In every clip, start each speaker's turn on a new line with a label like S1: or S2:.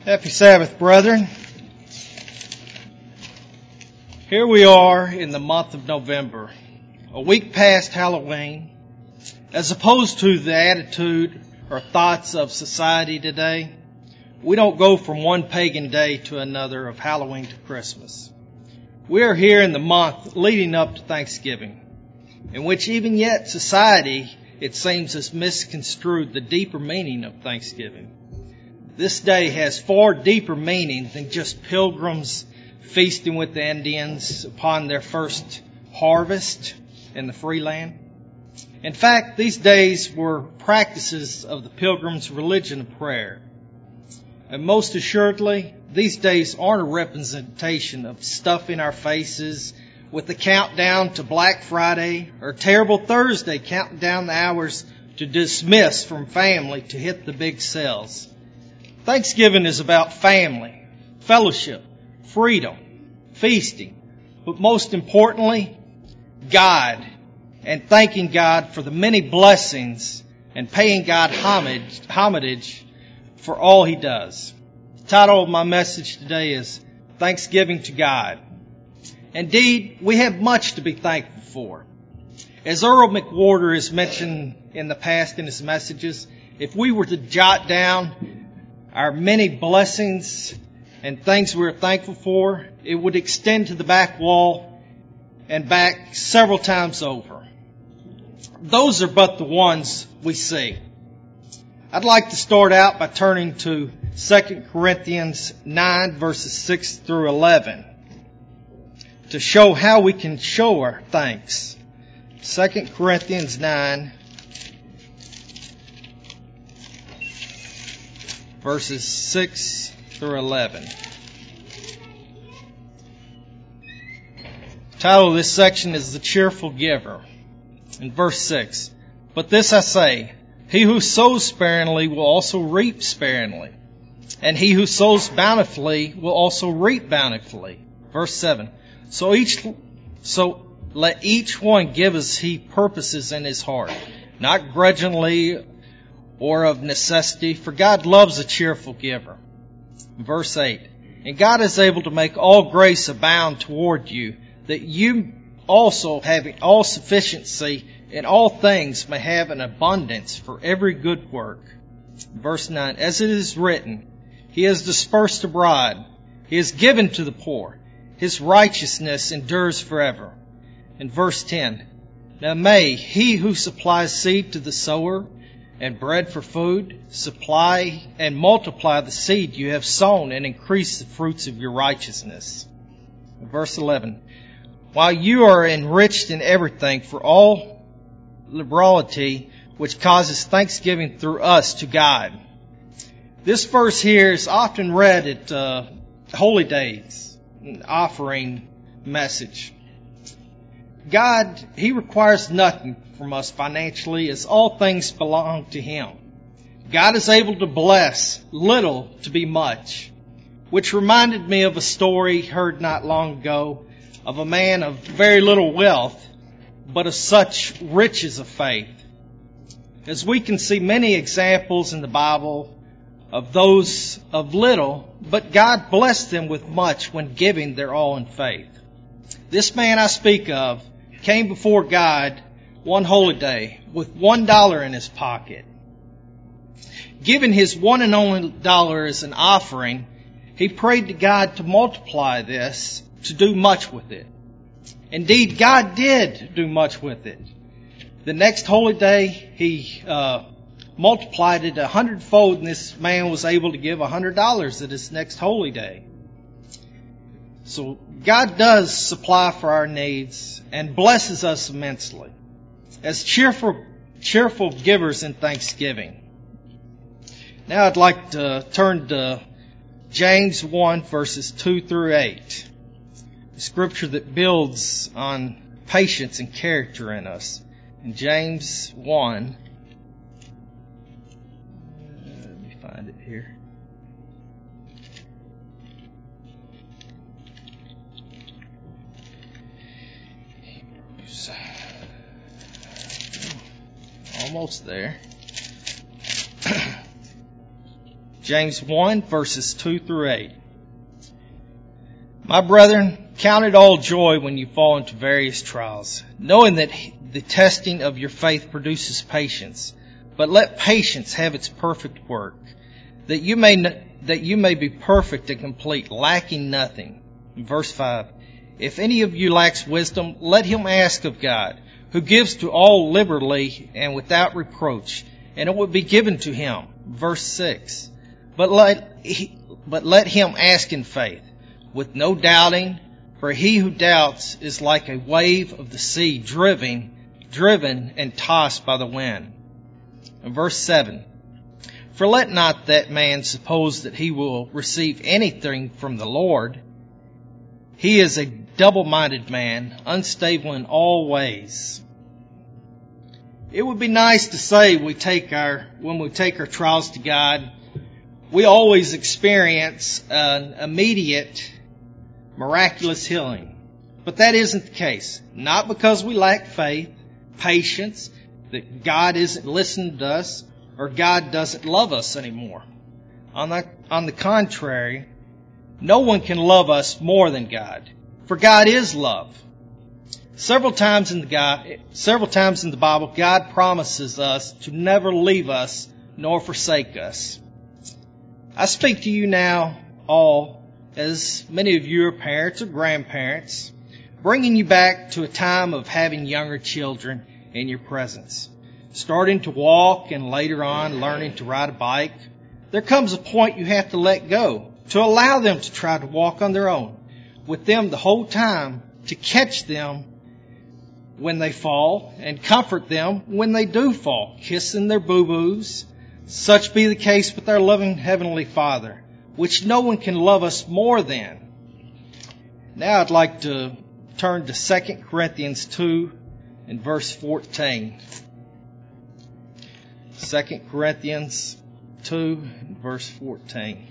S1: Happy Sabbath, brethren. Here we are in the month of November, a week past Halloween. As opposed to the attitude or thoughts of society today, we don't go from one pagan day to another of Halloween to Christmas. We are here in the month leading up to Thanksgiving, in which even yet society, it seems, has misconstrued the deeper meaning of Thanksgiving. This day has far deeper meaning than just pilgrims feasting with the Indians upon their first harvest in the free land. In fact, these days were practices of the pilgrims' religion of prayer. And most assuredly, these days aren't a representation of stuffing our faces with the countdown to Black Friday or Terrible Thursday, counting down the hours to dismiss from family to hit the big sales. Thanksgiving is about family, fellowship, freedom, feasting, but most importantly, God, and thanking God for the many blessings and paying God homage for all He does. The title of my message today is Thanksgiving to God. Indeed, we have much to be thankful for. As Earl McWhorter has mentioned in the past in his messages, if we were to jot down our many blessings and things we're thankful for, it would extend to the back wall and back several times over. Those are but the ones we see. I'd like to start out by turning to 2 Corinthians 9 verses 6 through 11 to show how we can show our thanks. 2 Corinthians 9 verses 6 through 11. The title of this section is The Cheerful Giver. In verse 6, but this I say, he who sows sparingly will also reap sparingly, and he who sows bountifully will also reap bountifully. Verse 7, so let each one give as he purposes in his heart, not grudgingly or of necessity, for God loves a cheerful giver. Verse 8, and God is able to make all grace abound toward you, that you also, having all sufficiency in all things, may have an abundance for every good work. Verse 9, as it is written, He has dispersed abroad, He has given to the poor, His righteousness endures forever. In verse 10, now may He who supplies seed to the sower and bread for food, supply and multiply the seed you have sown and increase the fruits of your righteousness. Verse 11, while you are enriched in everything for all liberality, which causes thanksgiving through us to God. This verse here is often read at holy days, an offering message. God, He requires nothing from us financially, as all things belong to Him. God is able to bless little to be much, which reminded me of a story heard not long ago of a man of very little wealth, but of such riches of faith. As we can see many examples in the Bible of those of little, but God blessed them with much when giving their all in faith. This man I speak of came before God one holy day with $1 in his pocket. Given his one and only dollar as an offering, he prayed to God to multiply this, to do much with it. Indeed, God did do much with it. The next holy day, He multiplied it 100-fold, and this man was able to give $100 at his next holy day. So God does supply for our needs and blesses us immensely as cheerful givers in thanksgiving. Now I'd like to turn to James 1 verses 2 through 8. The scripture that builds on patience and character in us. In James 1, let me find it here. Almost there. James 1, verses 2 through 8. My brethren, count it all joy when you fall into various trials, knowing that the testing of your faith produces patience. But let patience have its perfect work, that you may be perfect and complete, lacking nothing. Verse 5. If any of you lacks wisdom, let him ask of God, who gives to all liberally and without reproach, and it will be given to him. Verse 6. But let him ask in faith, with no doubting, for he who doubts is like a wave of the sea driven and tossed by the wind. And verse 7. For let not that man suppose that he will receive anything from the Lord. He is a double-minded man, unstable in all ways. It would be nice to say when we take our trials to God, we always experience an immediate, miraculous healing. But that isn't the case. Not because we lack faith, patience, that God isn't listening to us, or God doesn't love us anymore. On the contrary, no one can love us more than God, for God is love. Several times in the Bible, God promises us to never leave us nor forsake us. I speak to you now all, as many of you are parents or grandparents, bringing you back to a time of having younger children in your presence, starting to walk and later on learning to ride a bike. There comes a point you have to let go, to allow them to try to walk on their own, with them the whole time, to catch them when they fall and comfort them when they do fall, kissing their boo-boos. Such be the case with our loving Heavenly Father, which no one can love us more than. Now I'd like to turn to 2 Corinthians 2 and verse 14. 2 Corinthians 2 and verse 14.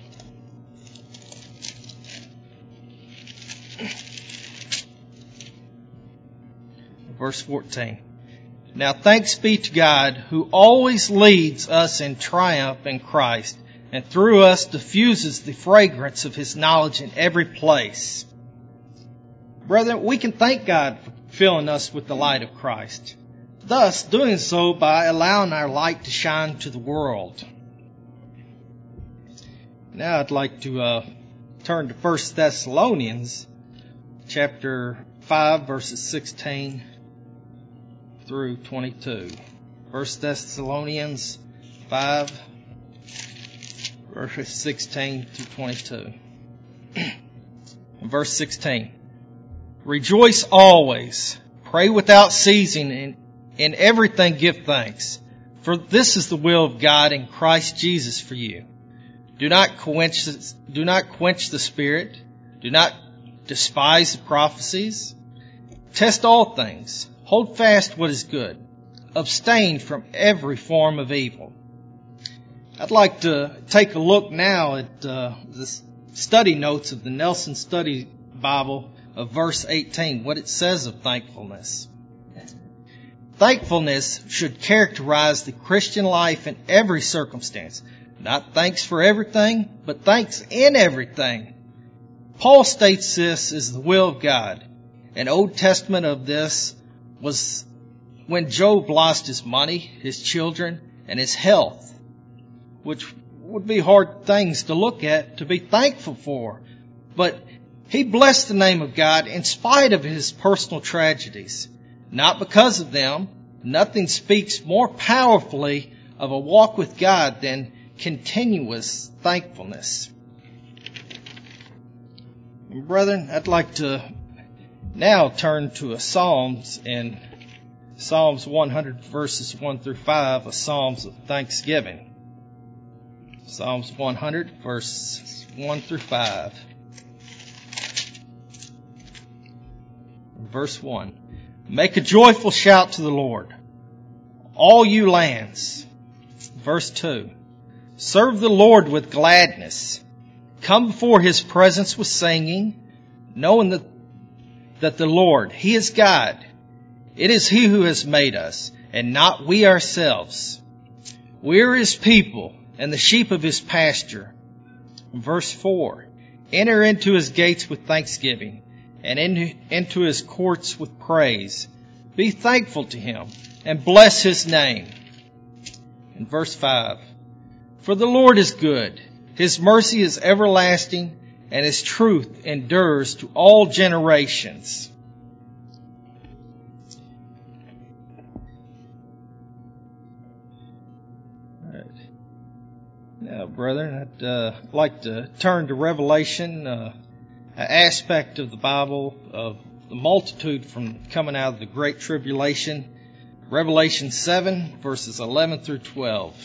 S1: Verse 14. Now thanks be to God, who always leads us in triumph in Christ, and through us diffuses the fragrance of His knowledge in every place. Brethren, we can thank God for filling us with the light of Christ, thus doing so by allowing our light to shine to the world. Now I'd like to turn to 1 Thessalonians chapter 5, verses 16 through 22. 1 Thessalonians 5, verses 16 to 22. Verse 16. Rejoice always, pray without ceasing, in everything give thanks, for this is the will of God in Christ Jesus for you. Do not quench the Spirit, do not despise the prophecies, test all things, hold fast what is good, abstain from every form of evil. I'd like to take a look now at the study notes of the Nelson Study Bible of verse 18, what it says of thankfulness. Thankfulness should characterize the Christian life in every circumstance. Not thanks for everything, but thanks in everything. Paul states this is the will of God. An Old Testament of this was when Job lost his money, his children, and his health, which would be hard things to look at, to be thankful for. But he blessed the name of God in spite of his personal tragedies. Not because of them. Nothing speaks more powerfully of a walk with God than continuous thankfulness. Brethren, I'd like to now turn to a Psalms, in Psalms 100 verses 1 through 5, a Psalms of thanksgiving. Psalms 100 verses 1 through 5. Verse 1. Make a joyful shout to the Lord, all you lands. Verse 2. Serve the Lord with gladness. Come before His presence with singing, knowing that the Lord, He is God. It is He who has made us, and not we ourselves. We are His people, and the sheep of his pasture. Verse 4, enter into his gates with thanksgiving, and into his courts with praise. Be thankful to him, and bless his name. In verse 5, for the Lord is good, his mercy is everlasting, and his truth endures to all generations. Now, brethren, I'd like to turn to Revelation, an aspect of the Bible of the multitude from coming out of the Great Tribulation. Revelation 7, verses 11 through 12.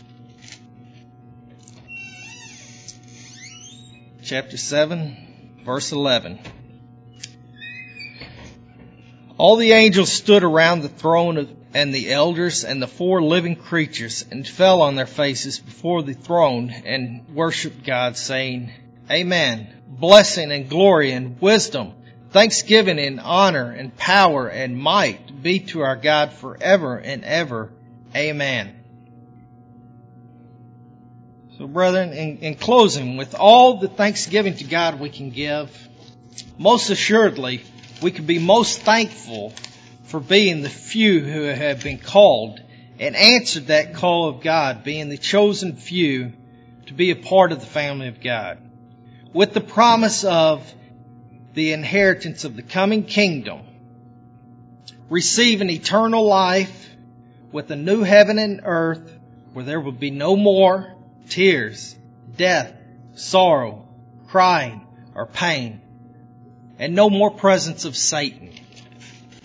S1: Chapter 7, verse 11. All the angels stood around the throne and the elders and the 4 living creatures and fell on their faces before the throne and worshiped God, saying, Amen. Blessing and glory and wisdom, thanksgiving and honor and power and might be to our God forever and ever. Amen. So, brethren, in closing, with all the thanksgiving to God we can give, most assuredly, we can be most thankful for being the few who have been called and answered that call of God, being the chosen few to be a part of the family of God, with the promise of the inheritance of the coming kingdom, receiving eternal life with a new heaven and earth where there will be no more tears, death, sorrow, crying, or pain, and no more presence of Satan.